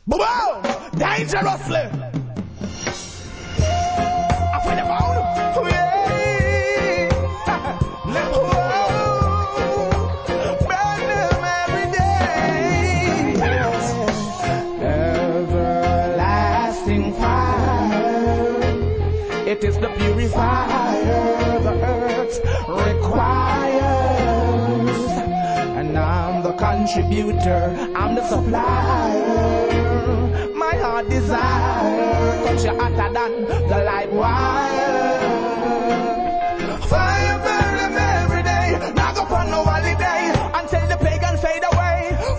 Boom! Dangerously! I feel the mound! Let's go! Burn them every day! Everlasting fire, it is the purifier the earth requires. And I'm the contributor, I'm the supplier. My heart desire, touch you hotter than the live wire.